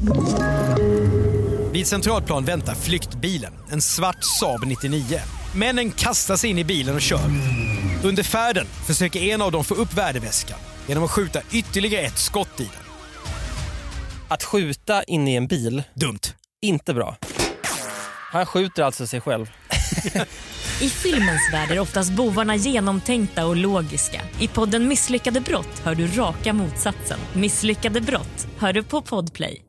Vid Centralplan väntar flyktbilen, en svart Saab 99. Männen kastar sig in i bilen och kör. Under färden försöker en av dem få upp värdeväskan genom att skjuta ytterligare ett skott i den. Att skjuta in i en bil? Dumt. Inte bra. Han skjuter alltså sig själv. I filmens värld är oftast bovarna genomtänkta och logiska. I podden Misslyckade brott hör du raka motsatsen. Misslyckade brott hör du på Podplay.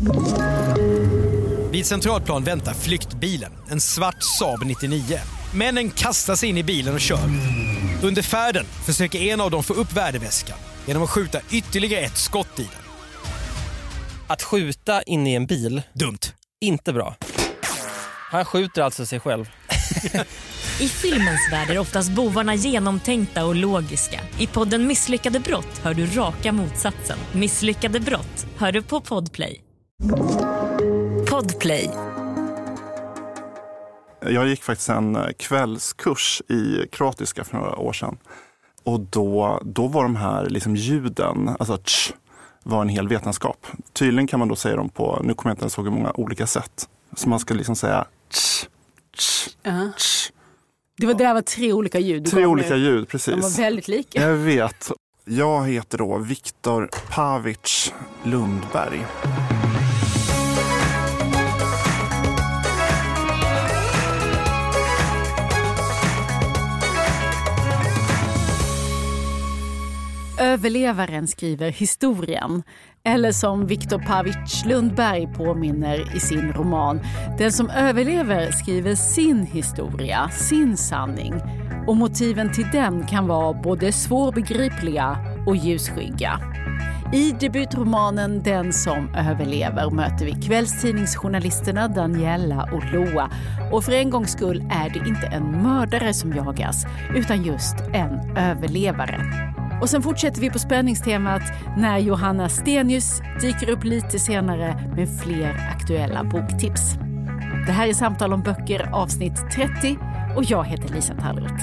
Vid Centralplan väntar flyktbilen, en svart Saab 99. Männen kastar sig in i bilen och kör. Under färden försöker en av dem få upp värdeväskan genom att skjuta ytterligare ett skott i den. Att skjuta in i en bil? Dumt. Inte bra. Han skjuter alltså sig själv. I filmens värld är oftast bovarna genomtänkta och logiska. I podden Misslyckade brott hör du raka motsatsen. Misslyckade brott hör du på Podplay. Podplay. Jag gick faktiskt en kvällskurs i kroatiska för några år sedan. Och då var de här liksom ljuden, alltså tsch, var en hel vetenskap. Tydligen kan man då säga dem på, nu kommer jag inte ens ihåg hur många olika sätt. Så man ska liksom säga tsch, tsch, tsch. Det var 3 olika ljud. 3 olika ljud, precis. De var väldigt lika. Jag vet. Jag heter då Viktor Pavic Lundberg. Överlevaren skriver historien, eller som Viktor Pavic Lundberg påminner i sin roman, den som överlever skriver sin historia, sin sanning, och motiven till den kan vara både svårbegripliga och ljusskygga. I debutromanen Den som överlever möter vi kvällstidningsjournalisterna Daniela och Loa, och för en gångs skull är det inte en mördare som jagas utan just en överlevare. Och sen fortsätter vi på spänningstemat när Johanna Stenius dyker upp lite senare med fler aktuella boktips. Det här är Samtal om böcker avsnitt 30 och jag heter Lisa Tallroth.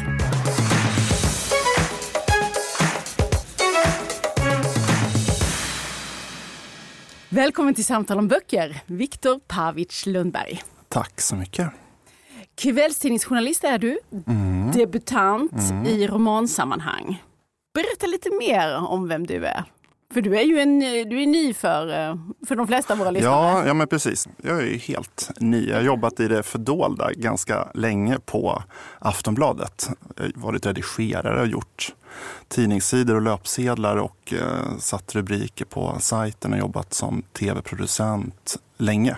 Välkommen till Samtal om böcker, Viktor Pavic Lundberg. Tack så mycket. Kvällstidningsjournalist är du, debutant i romansammanhang. Berätta lite mer om vem du är. För du är ny för de flesta av våra lyssnare. Ja, men precis. Jag är ju helt ny. Jag har jobbat i det fördolda ganska länge på Aftonbladet. Jag har varit redigerare och gjort tidningssidor och löpsedlar och satt rubriker på sajten och jobbat som tv-producent länge.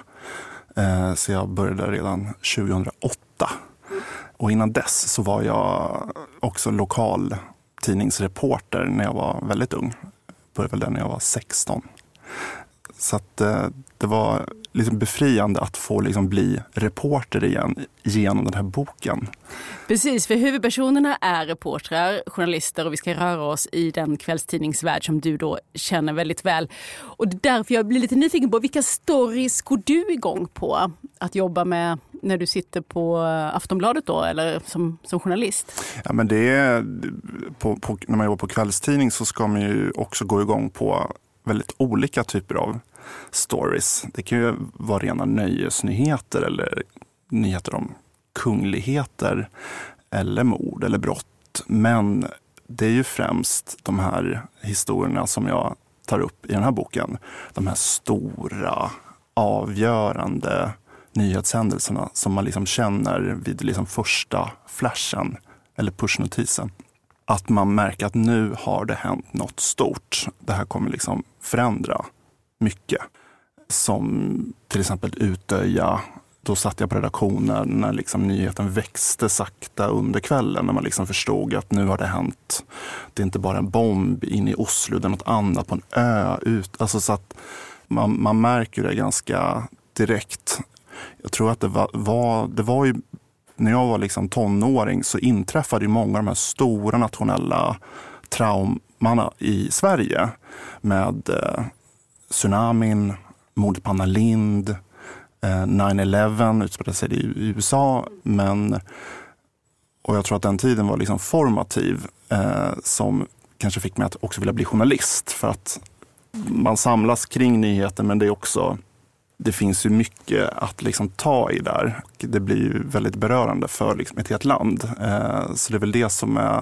Så jag började redan 2008. Och innan dess så var jag också lokal tidningsreporter när jag var väldigt ung. Började väl när jag var 16. Så att det var liksom befriande att få liksom bli reporter igen genom den här boken. Precis, för huvudpersonerna är reportrar, journalister, och vi ska röra oss i den kvällstidningsvärld som du då känner väldigt väl. Och det är därför jag blir lite nyfiken på vilka stories går du igång på att jobba med när du sitter på Aftonbladet då, eller som journalist? Ja, men det är när man jobbar på kvällstidning så ska man ju också gå igång på väldigt olika typer av stories. Det kan ju vara rena nöjesnyheter eller nyheter om kungligheter eller mord eller brott. Men det är ju främst de här historierna som jag tar upp i den här boken. De här stora, avgörande nyhetshändelserna som man liksom känner vid liksom första flashen eller pushnotisen. Att man märker att nu har det hänt något stort. Det här kommer liksom förändra mycket. Som till exempel Utöja. Då satt jag på redaktionen när liksom nyheten växte sakta under kvällen. När man liksom förstod att nu har det hänt. Det är inte bara en bomb in i Oslo. Det är något annat på en ö. Alltså så att man märker det ganska direkt. Jag tror att det var ju, när jag var liksom tonåring så inträffade ju många av de här stora nationella traumorna i Sverige. Med tsunamin, mordet på Anna Lindh, 9/11 utspelade sig i USA. Och jag tror att den tiden var liksom formativ som kanske fick mig att också vilja bli journalist. För att man samlas kring nyheter, men det är också det finns ju mycket att liksom ta i där. Det blir ju väldigt berörande för liksom ett helt land. Så det är väl det som är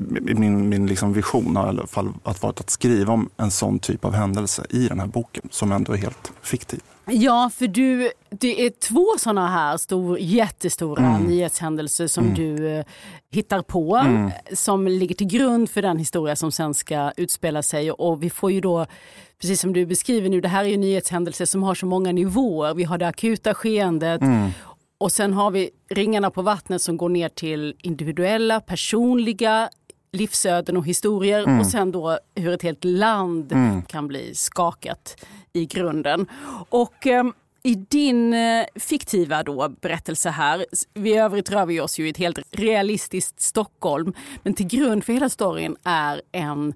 min liksom vision, i alla fall, att skriva om en sån typ av händelse i den här boken som ändå är helt fiktiv. Ja, för det är 2 sådana här jättestora nyhetshändelser som du hittar på som ligger till grund för den historia som sen ska utspela sig. Och vi får ju då, precis som du beskriver nu, det här är ju nyhetshändelser som har så många nivåer. Vi har det akuta skeendet och sen har vi ringarna på vattnet som går ner till individuella, personliga livsöden och historier och sen då hur ett helt land kan bli skakat i grunden. Och i din fiktiva då berättelse här, vi övrigt rör vi oss ju i ett helt realistiskt Stockholm, men till grund för hela storyn är en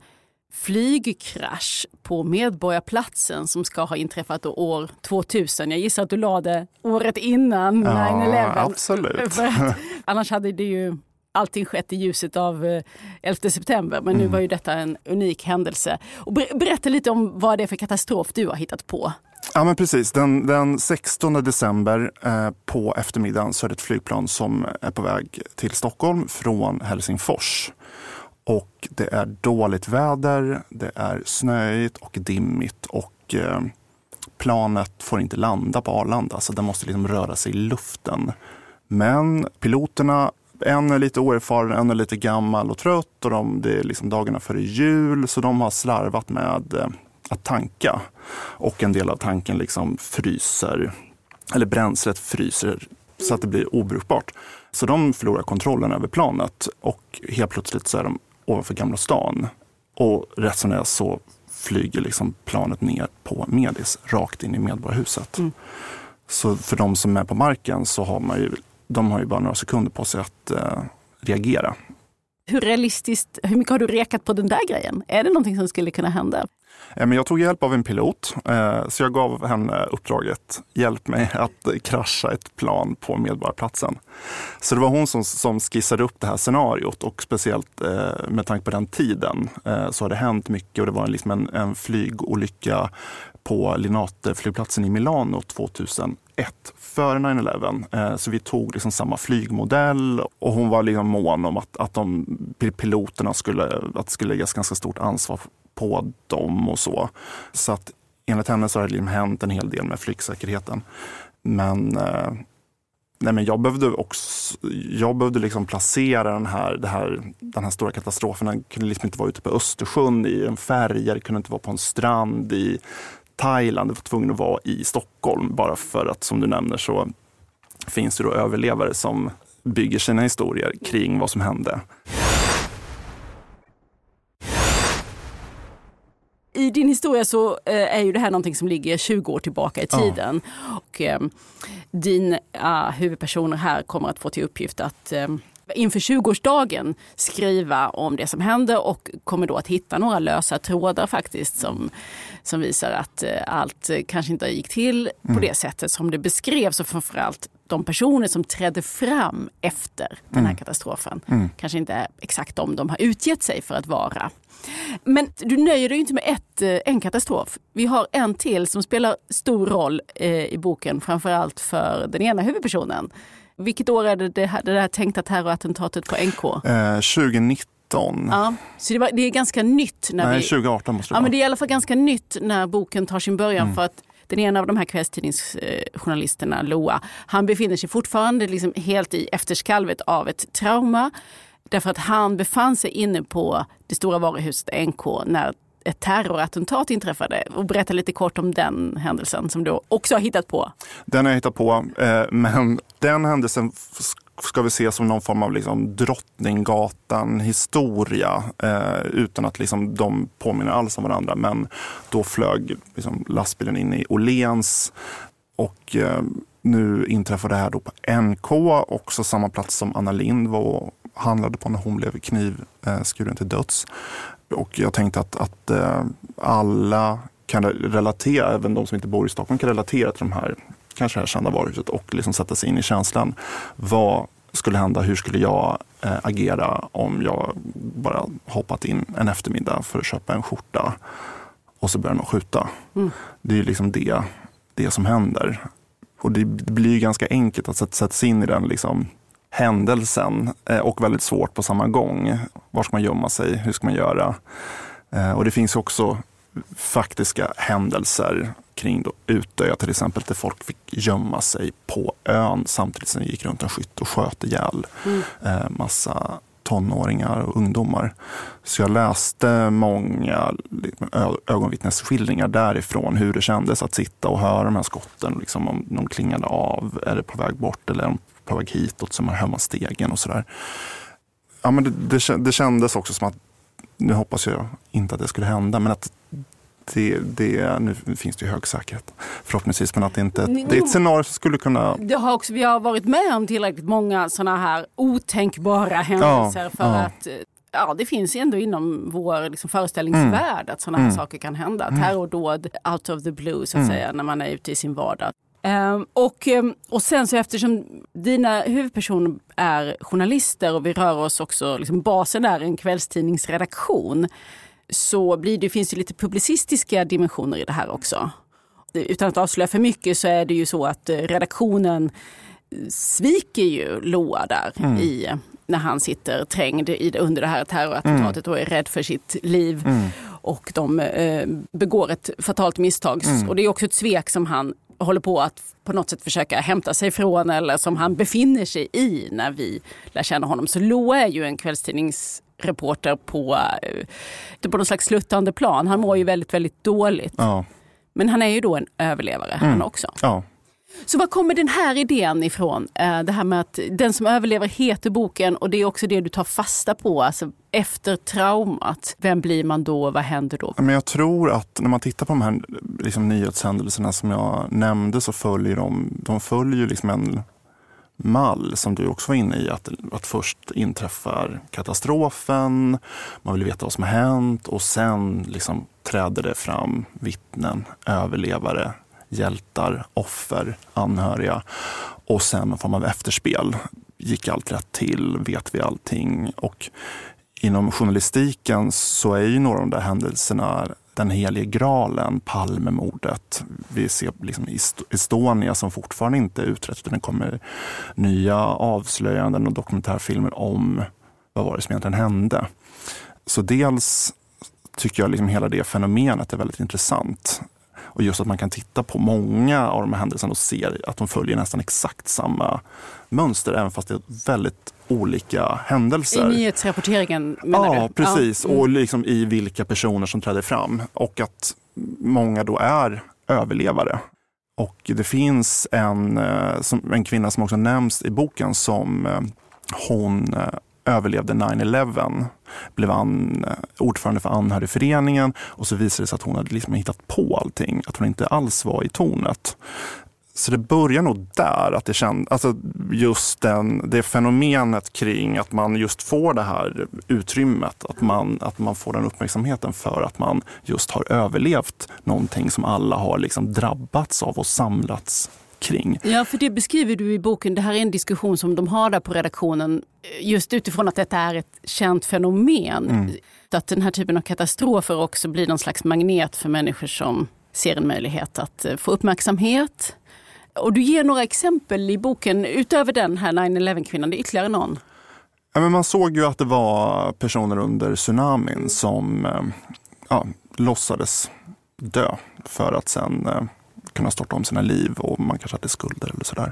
flygkrasch på Medborgarplatsen som ska ha inträffat år 2000. Jag gissar att du lade året innan 9/11. Ja, absolut. Annars hade det ju allting skett i ljuset av 11 september. Men nu var ju detta en unik händelse. Och berätta lite om vad det är för katastrof du har hittat på. Ja, men precis. Den 16 december på eftermiddagen så är det ett flygplan som är på väg till Stockholm från Helsingfors. Och det är dåligt väder, det är snöigt och dimmigt och planet får inte landa på Arlanda, så den måste liksom röra sig i luften. Men piloterna, en är lite oerfaren, en är lite gammal och trött och det är liksom dagarna före jul, så de har slarvat med att tanka. Och en del av tanken liksom fryser, eller bränslet fryser så att det blir obrukbart. Så de förlorar kontrollen över planet och helt plötsligt så är de ovanför Gamla stan. Och rätt som det är så flyger liksom planet ner på Medis, rakt in i Medborgarhuset. Så för de som är på marken så har de har ju bara några sekunder på sig att reagera. Hur mycket har du rekat på den där grejen? Är det någonting som skulle kunna hända? Men jag tog hjälp av en pilot, så jag gav henne uppdraget, hjälp mig att krascha ett plan på Medborgarplatsen. Så det var hon som skissade upp det här scenariot, och speciellt med tanke på den tiden så har det hänt mycket, och det var liksom en flygolycka på Linate-flygplatsen i Milano 2001 före 9/11. Så vi tog liksom samma flygmodell, och hon var liksom mån om att piloterna att det skulle läggas ganska stort ansvar på dem och så. Så att enligt henne så har det liksom hänt en hel del med flygsäkerheten. Men jag behövde liksom placera den här stora katastrofen. Den kunde liksom inte vara ute på Östersjön i en färja, det kunde inte vara på en strand i Thailand, det var tvungen att vara i Stockholm, bara för att, som du nämner, så finns det då överlevare som bygger sina historier kring vad som hände. I din historia så är ju det här någonting som ligger 20 år tillbaka i tiden. Och din huvudpersoner här kommer att få till uppgift att inför 20-årsdagen skriva om det som hände, och kommer då att hitta några lösa trådar faktiskt som visar att allt kanske inte gick till på det sättet som det beskrevs, och framförallt de personer som trädde fram efter den här katastrofen kanske inte är exakt de har utgett sig för att vara. Men du nöjer dig inte med en katastrof. Vi har en till som spelar stor roll i boken, framförallt för den ena huvudpersonen. Vilket år är det här tänkta terrorattentatet på NK? 2019. Ja, så det är ganska nytt. 2018 måste det vara. Ja, men det är i alla fall ganska nytt när boken tar sin början, för att den ena av de här kvällstidningsjournalisterna, Loa, han befinner sig fortfarande liksom helt i efterskalvet av ett trauma, därför att han befann sig inne på det stora varuhuset NK när ett terrorattentat inträffade. Och berätta lite kort om den händelsen som du också har hittat på. Den har jag hittat på, men den händelsen ska vi se som någon form av liksom Drottninggatan-historia, utan att liksom de påminner alls om varandra. Men då flög liksom lastbilen in i Åhléns, och nu inträffade det här då på NK, också samma plats som Anna Lind var och handlade på när hon blev knivskuren till döds. Och jag tänkte att alla kan relatera, även de som inte bor i Stockholm kan relatera till de här, kanske här kända varuhuset, och liksom sätta sig in i känslan. Vad skulle hända? Hur skulle jag agera om jag bara hoppat in en eftermiddag för att köpa en skjorta och så börjar de skjuta? Det är ju liksom det det som händer. Och det blir ju ganska enkelt att sätta sig in i den liksom händelsen och väldigt svårt på samma gång. Var ska man gömma sig? Hur ska man göra? Och det finns också faktiska händelser kring då Utöja till exempel, där folk fick gömma sig på ön samtidigt som det gick runt en skytt och sköt ihjäl massa tonåringar och ungdomar. Så jag läste många ögonvittnesskildringar därifrån, hur det kändes att sitta och höra de här skotten, liksom om de klingade av, är det på väg bort eller är de på väg hitåt, som man hör stegen och sådär. Ja, men det kändes också som att, nu hoppas jag inte att det skulle hända, men att nu finns det ju hög säkerhet förhoppningsvis, men att det inte det är ett scenario som skulle kunna... Vi har varit med om tillräckligt många sådana här otänkbara händelser för att det finns ändå inom vår liksom föreställningsvärld att sådana här saker kan hända. Terrordåd out of the blue så att säga, när man är ute i sin vardag. Och sen så, eftersom dina huvudpersoner är journalister och vi rör oss också, liksom basen är en kvällstidningsredaktion, så finns det lite publicistiska dimensioner i det här också. Utan att avslöja för mycket så är det ju så att redaktionen sviker ju Loa där när han sitter trängd under det här terrorattentatet och är rädd för sitt liv. Och de begår ett fatalt misstag. Och det är också ett svek som han håller på att på något sätt försöka hämta sig från, eller som han befinner sig i när vi lär känna honom. Så Loa är ju en kvällstidningsreporter på någon slags sluttande plan. Han mår ju väldigt, väldigt dåligt. Ja. Men han är ju då en överlevare han också. Ja. Så var kommer den här idén ifrån? Det här med att den som överlever heter boken, och det är också det du tar fasta på. Alltså efter traumat, vem blir man då? Vad händer då? Men jag tror att när man tittar på de här liksom, nyhetshändelserna som jag nämnde, så följer de följer liksom en mall som du också var inne i. Att först inträffar katastrofen, man vill veta vad som har hänt, och sen liksom träder det fram vittnen, överlevare, hjältar, offer, anhöriga, och sen någon form av efterspel. Gick allt rätt till? Vet vi allting? Och inom journalistiken så är ju några av de där händelserna den helige graalen, Palmemordet. Vi ser liksom Estonia som fortfarande inte är utrett, utan det kommer nya avslöjanden och dokumentärfilmer om vad var det som egentligen hände. Så dels tycker jag liksom hela det fenomenet är väldigt intressant. Och just att man kan titta på många av de här händelserna och se att de följer nästan exakt samma mönster, även fast det är väldigt olika händelser. I nyhetsrapporteringen menar du? Ja, precis. Och liksom i vilka personer som träder fram. Och att många då är överlevare. Och det finns en kvinna som också nämns i boken som hon överlevde 9/11, blev ordförande för anhörigföreningen, och så visade det sig att hon hade liksom hittat på allting, att hon inte alls var i tornet. Så det börjar nog där, att det känns, alltså just det fenomenet kring att man just får det här utrymmet, att man får den uppmärksamheten för att man just har överlevt någonting som alla har liksom drabbats av och samlats kring. Ja, för det beskriver du i boken. Det här är en diskussion som de har där på redaktionen, just utifrån att detta är ett känt fenomen. Att den här typen av katastrofer också blir någon slags magnet för människor som ser en möjlighet att få uppmärksamhet. Och du ger några exempel i boken, utöver den här 9/11-kvinnan, det är ytterligare någon. Ja, men man såg ju att det var personer under tsunamin som låtsades dö för att sen kunna starta om sina liv, och man kanske hade skulder eller sådär.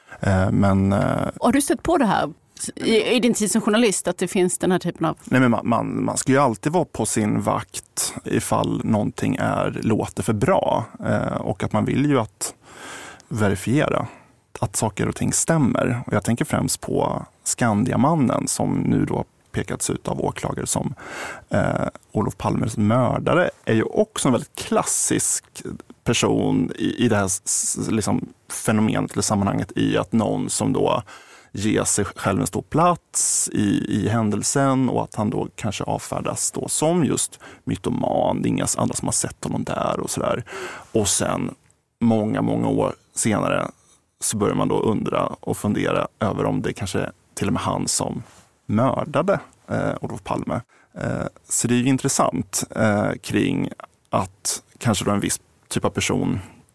Har du stött på det här i din tid som journalist, att det finns den här typen av... Nej, men man ska ju alltid vara på sin vakt ifall någonting låter för bra, och att man vill ju att verifiera att saker och ting stämmer. Och jag tänker främst på Skandiamannen, som nu då pekats ut av åklagare som Olof Palmes mördare, är ju också en väldigt klassisk person i det här liksom fenomenet eller sammanhanget, i att någon som då ger sig själv en stor plats i händelsen, och att han då kanske avfärdas då som just mytoman, det är inga andra som har sett honom där och sådär. Och sen många år senare så börjar man då undra och fundera över om det kanske till och med han som mördade Olof Palme. Så det är ju intressant kring att kanske då en viss typ av person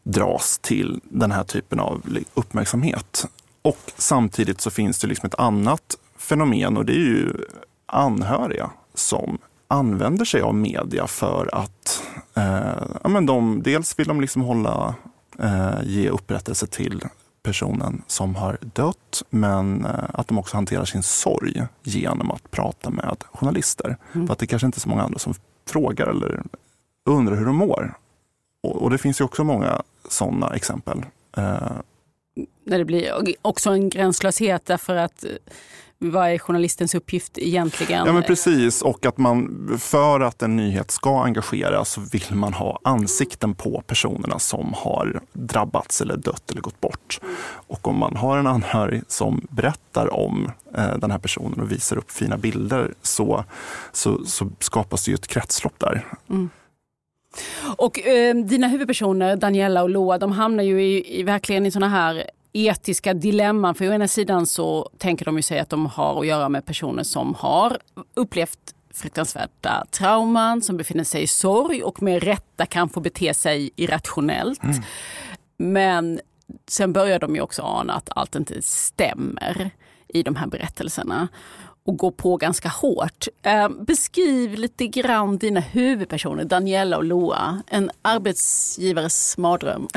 dras till den här typen av uppmärksamhet. Och samtidigt så finns det liksom ett annat fenomen, och det är ju anhöriga som använder sig av media för att dels vill de liksom ge upprättelse till personen som har dött, men att de också hanterar sin sorg genom att prata med journalister. För att det kanske inte är så många andra som frågar eller undrar hur de mår. Och det finns ju också många sådana exempel. När det blir också en gränslöshet därför att vad är journalistens uppgift egentligen? Ja, men precis. Och att för att en nyhet ska engagera så vill man ha ansikten på personerna som har drabbats eller dött eller gått bort. Och om man har en anhörig som berättar om den här personen och visar upp fina bilder så skapas det ju ett kretslopp där. Mm. Och dina huvudpersoner, Daniela och Loa, de hamnar ju verkligen i såna här etiska dilemman. För å ena sidan så tänker de ju sig att de har att göra med personer som har upplevt fruktansvärda trauman, som befinner sig i sorg och med rätta kan få bete sig irrationellt. Mm. Men sen börjar de ju också ana att allt inte stämmer i de här berättelserna och går på ganska hårt. Beskriv lite grann dina huvudpersoner, Daniela och Loa. En arbetsgivares mardröm.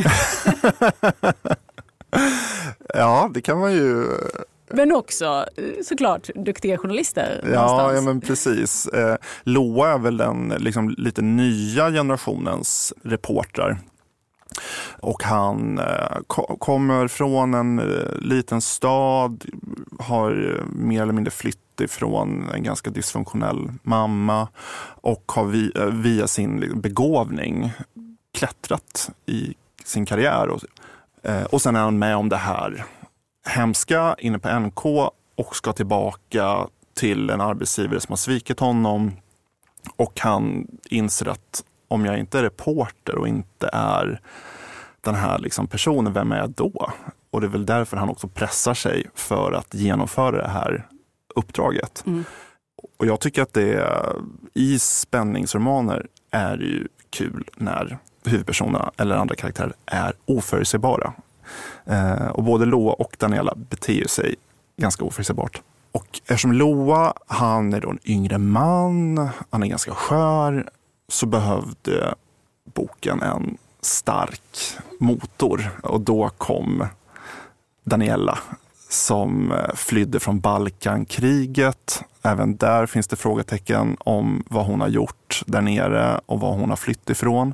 Ja, det kan man ju... Men också såklart duktiga journalister. Ja, men precis. Loa är väl den liksom lite nya generationens reportrar. Och han kommer från en liten stad, har mer eller mindre flytt ifrån en ganska dysfunktionell mamma och har via sin begåvning klättrat i sin karriär. Och sen är han med om det här hemska inne på NK och ska tillbaka till en arbetsgivare som har svikit honom. Och han inser att om jag inte är reporter och inte är den här liksom personen, vem är jag då? Och det är väl därför han också pressar sig för att genomföra det här uppdraget. Mm. Och jag tycker att i spänningsromaner är det ju kul när huvudpersonerna eller andra karaktärer är oförutsägbara. Och både Loa och Daniela beter sig ganska oförutsägbart. Och eftersom Loa, han är då en yngre man, han är ganska skör, så behövde boken en stark motor. Och då kom Daniela som flydde från Balkankriget. Även där finns det frågetecken om vad hon har gjort där nere och vad hon har flytt ifrån.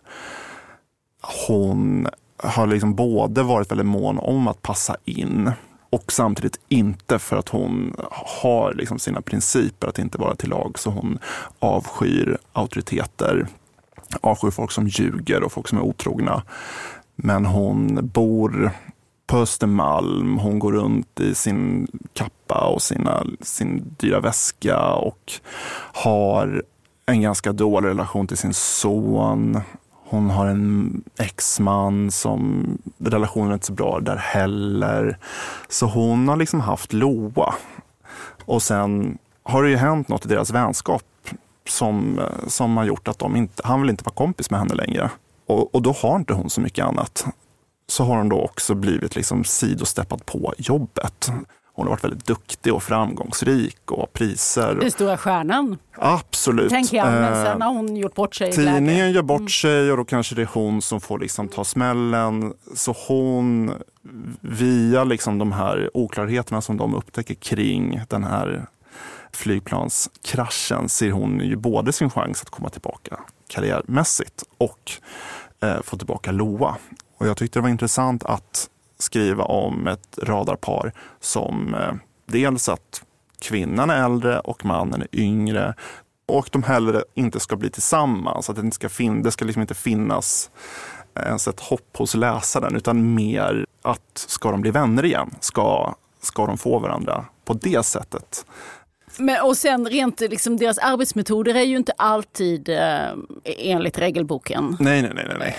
Hon har liksom både varit väldigt mån om att passa in och samtidigt inte, för att hon har liksom sina principer att inte vara till lag. Så hon avskyr auktoriteter, avskyr folk som ljuger och folk som är otrogna. Men hon bor på Östermalm, hon går runt i sin kappa och sin dyra väska och har en ganska dålig relation till sin son. Hon har en exman som relationen är inte så bra där heller. Så hon har liksom haft Loa. Och sen har det ju hänt något i deras vänskap som har gjort att han vill inte vara kompis med henne längre. Och då har inte hon så mycket annat. Så har hon då också blivit liksom sidosteppat på jobbet. Hon har varit väldigt duktig och framgångsrik och priser. Den stora stjärnan. Absolut. Tänker jag, men sen har hon gjort bort sig. Tidningen gör bort sig och då kanske det är hon som får liksom ta smällen. Så hon, via liksom de här oklarheterna som de upptäcker kring den här flygplanskraschen, ser hon ju både sin chans att komma tillbaka karriärmässigt och få tillbaka Loa. Och jag tyckte det var intressant att skriva om ett radarpar som dels att kvinnan är äldre och mannen är yngre och de heller inte ska bli tillsammans. Att det ska liksom inte finnas ens ett hopp hos läsaren, utan mer att ska de bli vänner igen? Ska de få varandra på det sättet? Och sen rent liksom, deras arbetsmetoder är ju inte alltid enligt regelboken. Nej.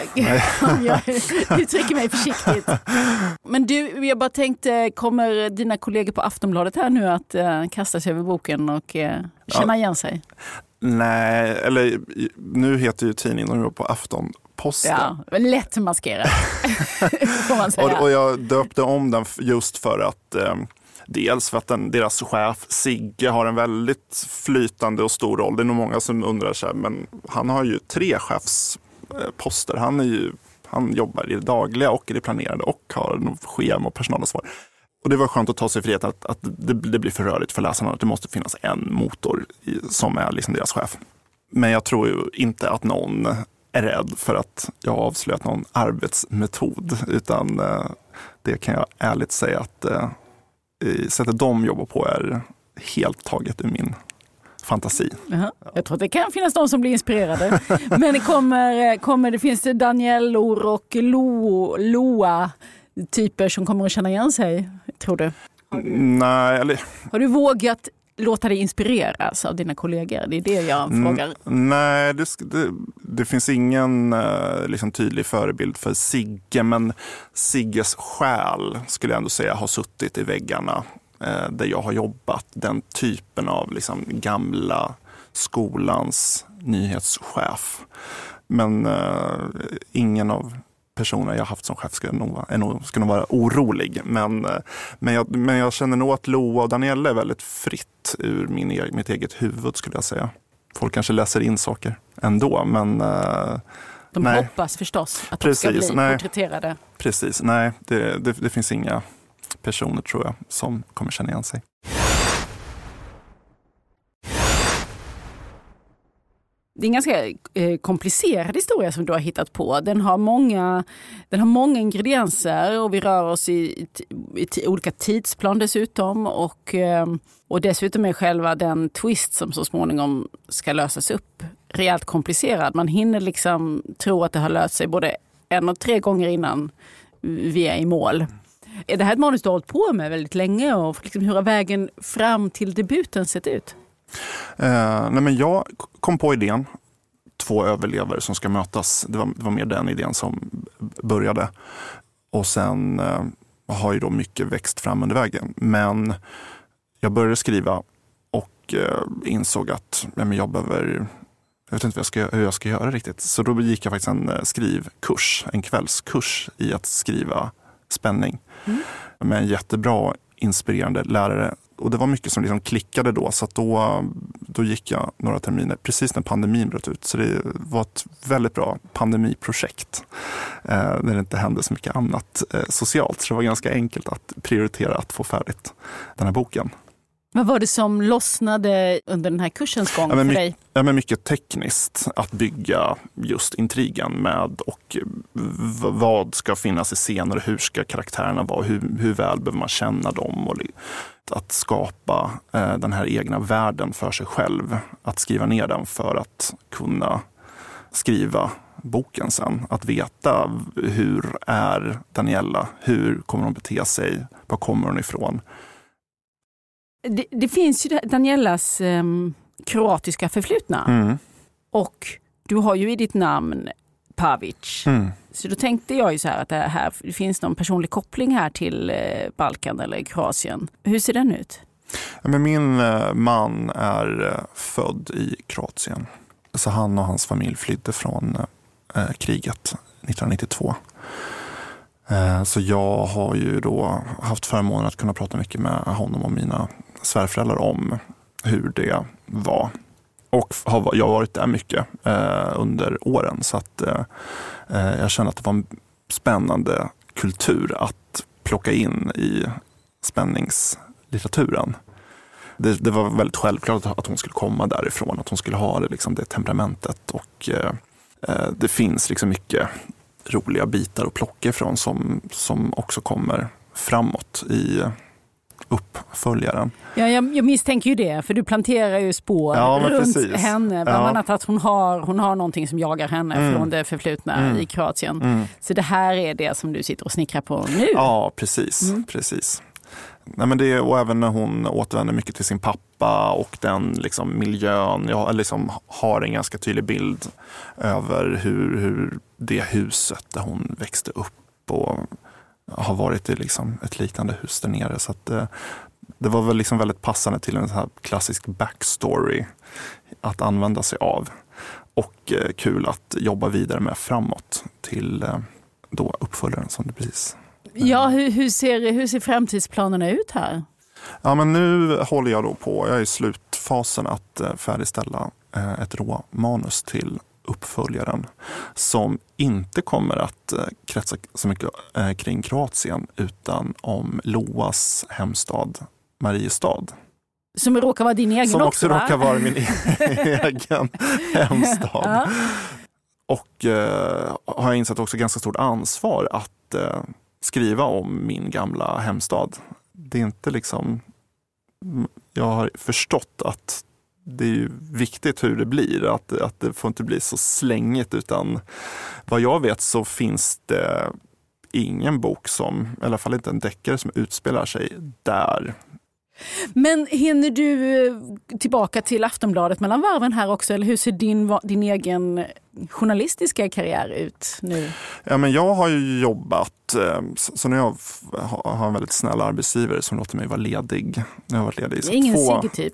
Jag uttrycker mig försiktigt. Men du, jag bara tänkte, kommer dina kollegor på Aftonbladet här nu att kasta sig över boken och känna igen sig? Nej, eller nu heter ju tidningen på Afton posten. Ja, lätt maskerad får man säga. Och jag döpte om den just för att dels för att deras chef Sigge har en väldigt flytande och stor roll. Det är nog många som undrar sig, men han har ju 3 chefsposter. Han jobbar i det dagliga och i det planerade och har schema och personalansvar. Och det var skönt att ta sig frihet att det blir för rörigt för läsarna, att det måste finnas en motor som är liksom deras chef. Men jag tror ju inte att någon är rädd för att jag har avslöjat någon arbetsmetod, utan det kan jag ärligt säga att sättet de jobbar på är helt taget ur min fantasi. Jaha. Jag tror att det kan finnas de som blir inspirerade. Men det finns det Daniellor och Loa typer som kommer att känna igen sig, tror du? Nej, har du vågat låta dig inspireras av dina kollegor? Det är det jag frågar. Nej, det finns ingen liksom tydlig förebild för Sigge, men Sigges själ skulle jag ändå säga har suttit i väggarna där jag har jobbat. Den typen av liksom gamla skolans nyhetschef. Men ingen av personer jag haft som chef ska nog vara orolig. Men jag känner nog att Loa och Danielle är väldigt fritt ur mitt eget huvud, skulle jag säga. Folk kanske läser in saker ändå, men de nej. Hoppas förstås att de ska bli porträtterade. Precis, nej. Det finns inga personer, tror jag, som kommer känna igen sig. Det är en ganska komplicerad historia som du har hittat på. Den har många ingredienser och vi rör oss i olika tidsplan dessutom. Och dessutom är själva den twist som så småningom ska lösas upp rejält komplicerad. Man hinner liksom tro att det har löst sig både 1 och 3 gånger innan vi är i mål. Är det här ett manus du har hållit på med väldigt länge och liksom, hur har vägen fram till debuten sett ut? Men jag kom på idén, 2 överlevare som ska mötas. Det var mer den idén som började. Och sen har ju då mycket växt fram under vägen. Men jag började skriva och insåg att jag vet inte hur jag ska göra riktigt. Så då gick jag faktiskt en skrivkurs, en kvällskurs i att skriva spänning. Med en jättebra, inspirerande lärare. Och det var mycket som liksom klickade då, så att då gick jag några terminer precis när pandemin bröt ut. Så det var ett väldigt bra pandemiprojekt när det inte hände så mycket annat socialt. Så det var ganska enkelt att prioritera att få färdigt den här boken. Vad var det som lossnade under den här kursens gång för dig? Men mycket tekniskt att bygga just intrigen med och vad ska finnas i scener, hur ska karaktärerna vara, hur väl behöver man känna dem och att skapa den här egna världen för sig själv. Att skriva ner den för att kunna skriva boken sen. Att veta hur är Daniela, hur kommer hon bete sig, var kommer hon ifrån. Det finns ju Danielas kroatiska förflutna. Och du har ju i ditt namn Pavic. Så då tänkte jag ju så här att det finns någon personlig koppling här till Balkan eller Kroatien. Hur ser den ut? Men min man är född i Kroatien. Så han och hans familj flydde från kriget 1992. Så jag har ju då haft förmånen att kunna prata mycket med honom och mina svärföräldrar om hur det var. Och jag har varit där mycket under åren, så att jag känner att det var en spännande kultur att plocka in i spänningslitteraturen. Det var väldigt självklart att hon skulle komma därifrån, att hon skulle ha det temperamentet, och det finns liksom mycket roliga bitar att plocka ifrån som också kommer framåt i uppföljaren. Ja, jag misstänker ju det, för du planterar ju spår runt henne. Bland annat att hon har någonting som jagar henne från det förflutna i Kroatien. Så det här är det som du sitter och snickrar på nu. Ja, precis. Nej, men det, och även när hon återvänder mycket till sin pappa och den liksom miljön. Jag liksom har en ganska tydlig bild över hur det huset där hon växte upp och har varit i liksom ett liknande hus där nere. Så att det var väl liksom väldigt passande till en så här klassisk backstory att använda sig av. och kul att jobba vidare med framåt till då uppföljaren som det precis. Ja, hur ser framtidsplanerna ut här? Ja, men nu håller jag då på, jag är i slutfasen att färdigställa ett råmanus till uppföljaren som inte kommer att kretsa så mycket kring Kroatien utan om Loas hemstad Mariestad. Som råkar vara din egen som också va? råkar vara min egen hemstad. Ja. Och har jag insett också ganska stort ansvar att skriva om min gamla hemstad. Det är inte liksom... Jag har förstått att det är ju viktigt hur det blir. Att det får inte bli så slängigt, utan vad jag vet så finns det ingen bok som, i alla fall inte en deckare som utspelar sig där. Men hinner du tillbaka till Aftonbladet mellan varven här också? Eller hur ser din egen journalistiska karriär ut nu? Ja, men jag har ju jobbat, så när jag har en väldigt snäll arbetsgivare som låter mig vara ledig. Jag har varit ledig i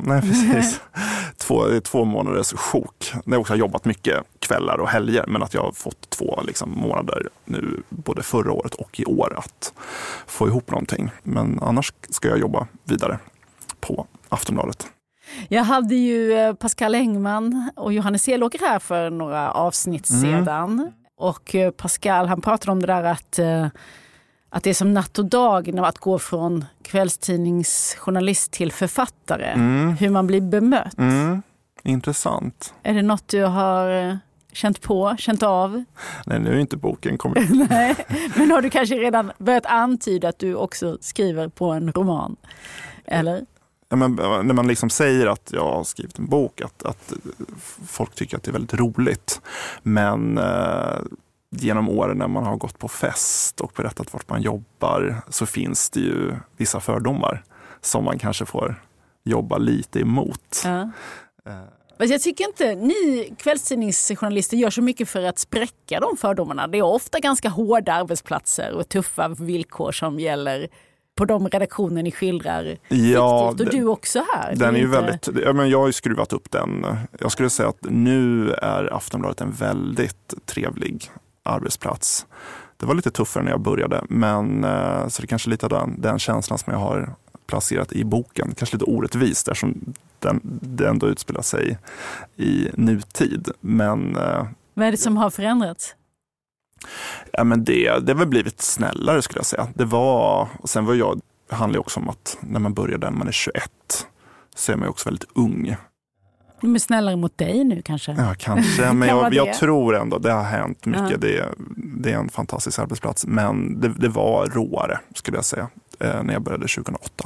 två månaders sjok. Jag har också jobbat mycket kvällar och helger, men att jag har fått 2 månader nu, både förra året och i år, att få ihop någonting. Men annars ska jag jobba vidare på Aftonbladet. Jag hade ju Pascal Engman och Johannes Selåker här för några avsnitt sedan. Och Pascal, han pratade om det där att det är som natt och dag att gå från kvällstidningsjournalist till författare. Hur man blir bemött. Intressant. Är det något du har känt av? Nej, nu är inte boken kommit. Nej, men har du kanske redan börjat antyda att du också skriver på en roman? Eller? Ja, men när man liksom säger att jag har skrivit en bok, att folk tycker att det är väldigt roligt. Men genom åren när man har gått på fest och berättat vart man jobbar, så finns det ju vissa fördomar som man kanske får jobba lite emot. Ja. Jag tycker inte ni kvällstidningsjournalister gör så mycket för att spräcka de fördomarna. Det är ofta ganska hårda arbetsplatser och tuffa villkor som gäller på de redaktioner ni skildrar. Ja, och du också här. Den är ju väldigt, men jag har ju skruvat upp den. Jag skulle säga att nu är Aftonbladet en väldigt trevlig arbetsplats. Det var lite tuffare när jag började, men så det är kanske lite den känslan som jag har placerat i boken. Kanske lite orättvist eftersom det ändå utspelar sig i nutid. Men vad är det som har förändrats? Ja, men det har väl blivit snällare skulle jag säga. Sen handlar det också om att när man började när man är 21 så är man ju också väldigt ung. De är snällare mot dig nu kanske? Ja, kanske. Men jag tror ändå det har hänt mycket. Det är en fantastisk arbetsplats. Men det var råare skulle jag säga när jag började 2008.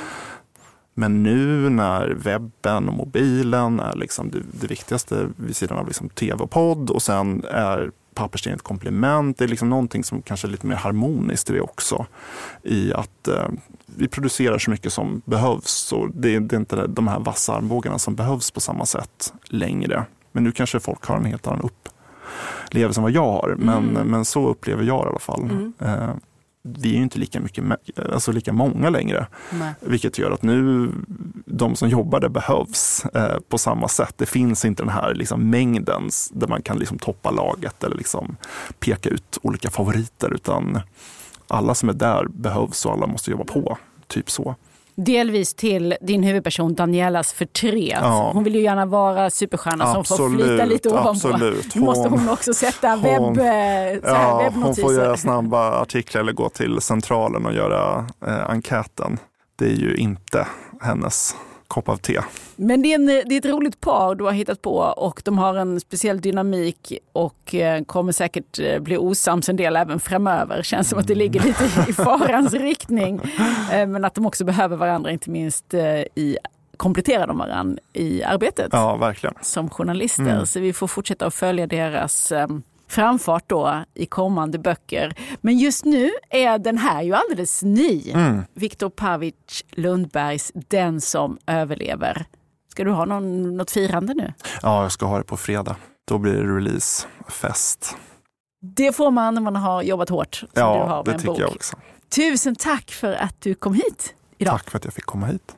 Men nu när webben och mobilen är liksom det viktigaste vid sidan av liksom tv och podd, och sen är papperstidning ett komplement. Det är liksom någonting som kanske är lite mer harmoniskt i det också. I att vi producerar så mycket som behövs, och det är inte de här vassa armbågarna som behövs på samma sätt längre. Men nu kanske folk har en helt annan upplevelse än vad jag har. Men så upplever jag i alla fall. Vi är ju inte lika många längre. Nej. Vilket gör att nu de som jobbar där behövs på samma sätt. Det finns inte den här liksom mängden där man kan liksom toppa laget eller liksom peka ut olika favoriter, utan alla som är där behövs och alla måste jobba på. Typ så. Delvis till din huvudperson Danielas förtret. Ja. Hon vill ju gärna vara superstjärna som får flyta lite ovanpå. Absolut. Måste hon också sätta webbnotiser? Hon får göra snabba artiklar eller gå till centralen och göra enkäten. Det är ju inte hennes kopp av te. Men det är ett roligt par du har hittat på, och de har en speciell dynamik och kommer säkert bli osams en del även framöver. Känns som att det ligger lite i farans riktning. Men att de också behöver varandra, inte minst komplettera de varandra i arbetet. Ja, verkligen. Som journalister. Så vi får fortsätta att följa deras framfart då i kommande böcker. Men just nu är den här ju alldeles ny. Viktor Pavic Lundbergs Den som överlever. Ska du ha något firande nu? Ja, jag ska ha det på fredag. Då blir det releasefest. Det får man när man har jobbat hårt. Ja, du har med det tycker jag också. Tusen tack för att du kom hit idag. Tack för att jag fick komma hit.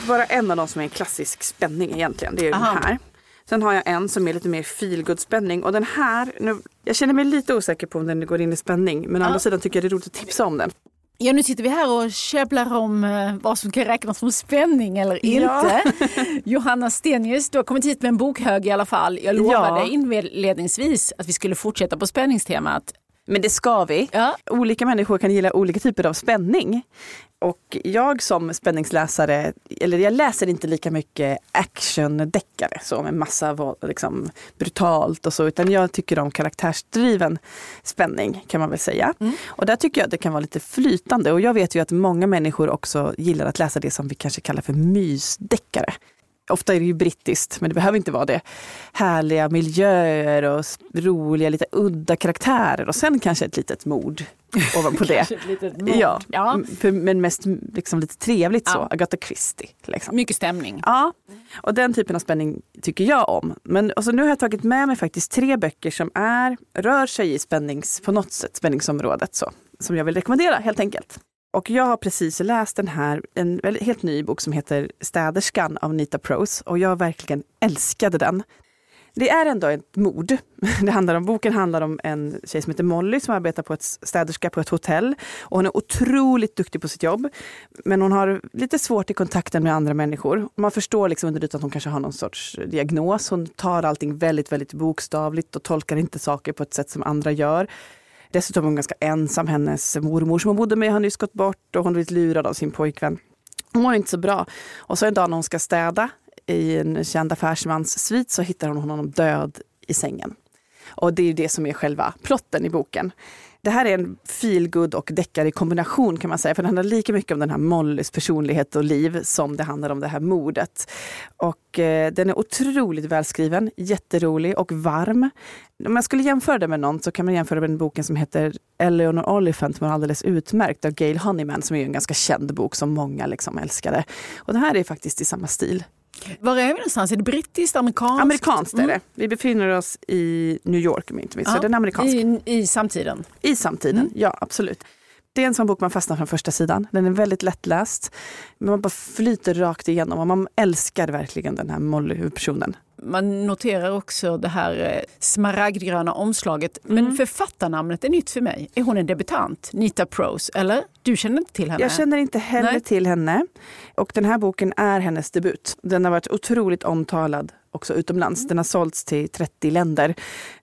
bara en av dem som är en klassisk spänning egentligen. Det är ju den här. Sen har jag en som är lite mer feelgood-spänning. Och den här, jag känner mig lite osäker på om den går in i spänning. Men å andra sidan tycker jag det är roligt att tipsa om den. Ja, nu sitter vi här och käbblar om vad som kan räknas som spänning eller inte. Johanna Stenius, du har kommit hit med en bokhög i alla fall. Jag lovade inledningsvis att vi skulle fortsätta på spänningstemat. Men det ska vi. Ja. Olika människor kan gilla olika typer av spänning. Och jag som spänningsläsare, eller jag läser inte lika mycket actiondeckare så med massa liksom, brutalt och så, utan jag tycker om karaktärsdriven spänning kan man väl säga. Och där tycker jag att det kan vara lite flytande, och jag vet ju att många människor också gillar att läsa det som vi kanske kallar för mysdeckare. Ofta är det ju brittiskt, men det behöver inte vara det. Härliga miljöer och roliga, lite udda karaktärer. Och sen kanske ett litet mord ovanpå det. Kanske ett litet mord. Ja. Men mest liksom lite trevligt så. Agatha Christie. Liksom. Mycket stämning. Ja, och den typen av spänning tycker jag om. Men och så nu har jag tagit med mig faktiskt 3 böcker som rör sig i på något sätt spänningsområdet. Så, som jag vill rekommendera helt enkelt. Och jag har precis läst en helt ny bok som heter Städerskan av Nita Prose. Och jag verkligen älskade den. Det är ändå ett mord. Boken handlar om en tjej som heter Molly som arbetar på städerska på ett hotell. Och hon är otroligt duktig på sitt jobb. Men hon har lite svårt i kontakten med andra människor. Man förstår liksom under ytan att hon kanske har någon sorts diagnos. Hon tar allting väldigt, väldigt bokstavligt och tolkar inte saker på ett sätt som andra gör. Dessutom är hon ganska ensam. Hennes mormor som hon bodde med har nyss gått bort och hon har blivit lurad av sin pojkvän. Hon mår inte så bra. Och så en dag när hon ska städa i en känd affärsmans svit så hittar hon honom död i sängen. Och det är det som är själva plotten i boken. Det här är en feelgood och deckare i kombination kan man säga. För det handlar lika mycket om den här Mollys personlighet och liv som det handlar om det här mordet. Och den är otroligt välskriven, jätterolig och varm. Om jag skulle jämföra det med någon så kan man jämföra med den boken som heter Eleanor Oliphant som är alldeles utmärkt av Gail Honeyman som är en ganska känd bok som många liksom älskade. Och det här är faktiskt i samma stil. Var är vi någonstans? Är det brittiskt, amerikanskt? Amerikanskt är det. Vi befinner oss i New York, så den är amerikansk. I samtiden? I samtiden, ja absolut. Det är en sån bok man fastnar från första sidan. Den är väldigt lättläst. Man bara flyter rakt igenom och man älskar verkligen den här Molly-huvudpersonen. Man noterar också det här smaragdgröna omslaget. Men författarnamnet är nytt för mig. Är hon en debutant? Nita Prose, eller? Du känner inte till henne? Jag känner inte heller till henne. Och den här boken är hennes debut. Den har varit otroligt omtalad också utomlands. Den har sålts till 30 länder.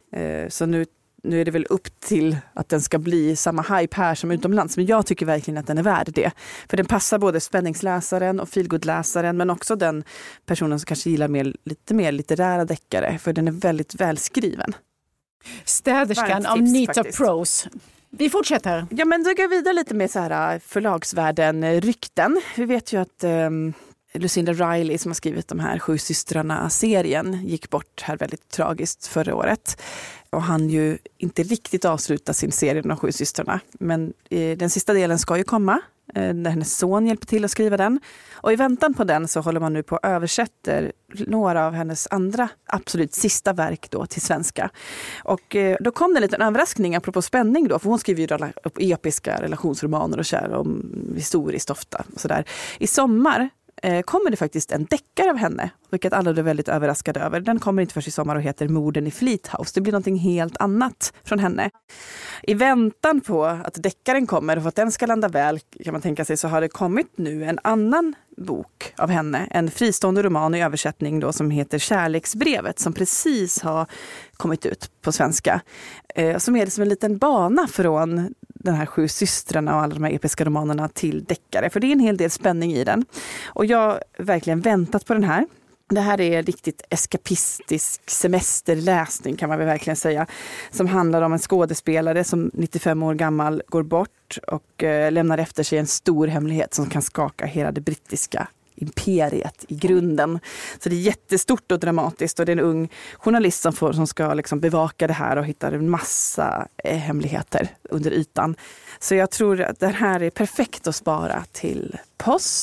Så nu är det väl upp till att den ska bli samma hype här som utomlands. Men jag tycker verkligen att den är värd det. För den passar både spänningsläsaren och feelgood-läsaren. Men också den personen som kanske gillar lite mer litterära deckare. För den är väldigt välskriven. Städerskan av Nita Prose. Vi fortsätter. Ja, men då går jag vidare lite med så här förlagsvärlden rykten. Vi vet ju att Lucinda Riley som har skrivit de här 7 systrarna-serien gick bort här väldigt tragiskt förra året. Och han ju inte riktigt avsluta sin serie de 7 systrarna. Men den sista delen ska ju komma. Där hennes son hjälper till att skriva den. Och i väntan på den så håller man nu på att översätta några av hennes andra absolut sista verk då till svenska. Och då kom det en liten överraskning apropå spänning då. För hon skriver ju episka relationsromaner och kär om historiskt ofta. Och så där. I sommar kommer det faktiskt en deckare av henne, vilket alla är väldigt överraskade över. Den kommer inte först i sommar och heter Morden i Fleet House. Det blir någonting helt annat från henne. I väntan på att deckaren kommer och för att den ska landa väl kan man tänka sig så har det kommit nu en annan bok av henne. En fristående roman i översättning då som heter Kärleksbrevet som precis har kommit ut på svenska. Som är det som en liten bana från den här 7 systrarna och alla de här episka romanerna till deckare. För det är en hel del spänning i den. Och jag har verkligen väntat på den här. Det här är riktigt eskapistisk semesterläsning kan man väl verkligen säga. Som handlar om en skådespelare som 95 år gammal går bort och lämnar efter sig en stor hemlighet som kan skaka hela det brittiska imperiet i grunden. Så det är jättestort och dramatiskt och det är en ung journalist som ska liksom bevaka det här och hittar en massa hemligheter under ytan. Så jag tror att det här är perfekt att spara till påsk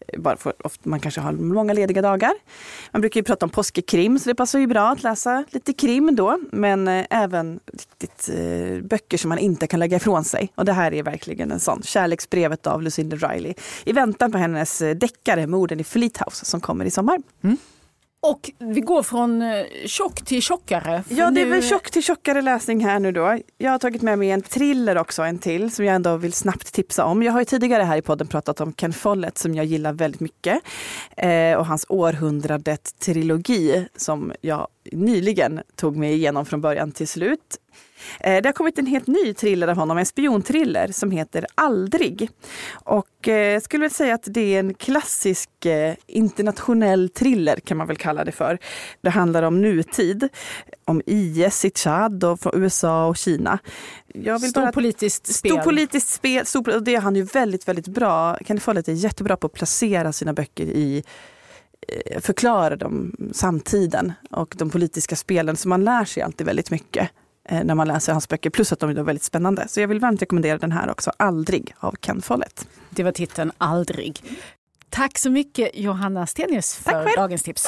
bara för man kanske har många lediga dagar. Man brukar ju prata om påskekrim, så det passar ju bra att läsa lite krim då, men även riktigt böcker som man inte kan lägga ifrån sig. Och det här är verkligen en sån. Kärleksbrevet av Lucinda Riley. I väntan på hennes deckare Morden i Fleet House som kommer i sommar. Och vi går från tjock till tjockare. Ja, det är väl tjock till tjockare läsning här nu då. Jag har tagit med mig en thriller också, en till, som jag ändå vill snabbt tipsa om. Jag har ju tidigare här i podden pratat om Ken Follett som jag gillar väldigt mycket. Och hans århundradet-trilogi som jag nyligen tog mig igenom från början till slut. Det har kommit en helt ny thriller av honom, en spionthriller som heter Aldrig. Och jag skulle väl säga att det är en klassisk internationell thriller kan man väl kalla det för. Det handlar om nutid, om IS i Tchad och från USA och Kina. Stor politiskt spel. Och det är han ju väldigt, väldigt bra. Ken Follett är jättebra på att placera sina böcker i förklara dem samtiden och de politiska spelen, så man lär sig alltid väldigt mycket när man läser hans böcker, plus att de är väldigt spännande. Så jag vill varmt rekommendera den här också, Aldrig av Ken Follett. Det var titeln Aldrig. Tack så mycket Johanna Stenius för dagens tips.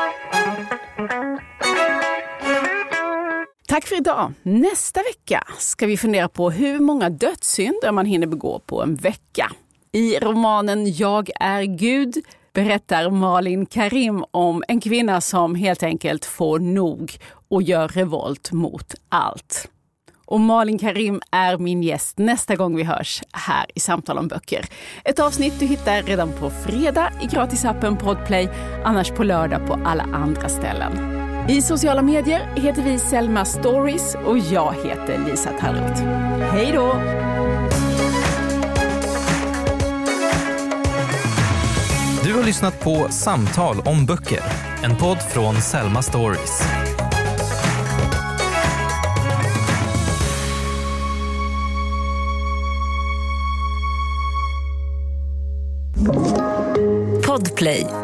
Tack för idag. Nästa vecka ska vi fundera på hur många dödssynder man hinner begå på en vecka. I romanen Jag är Gud berättar Malin Karim om en kvinna som helt enkelt får nog och gör revolt mot allt. Och Malin Karim är min gäst nästa gång vi hörs här i Samtal om böcker. Ett avsnitt du hittar redan på fredag i gratisappen Podplay, annars på lördag på alla andra ställen. I sociala medier heter vi Selma Stories och jag heter Lisa Tallroth. Hej då! Du har lyssnat på Samtal om böcker, en podd från Selma Stories. Podplay.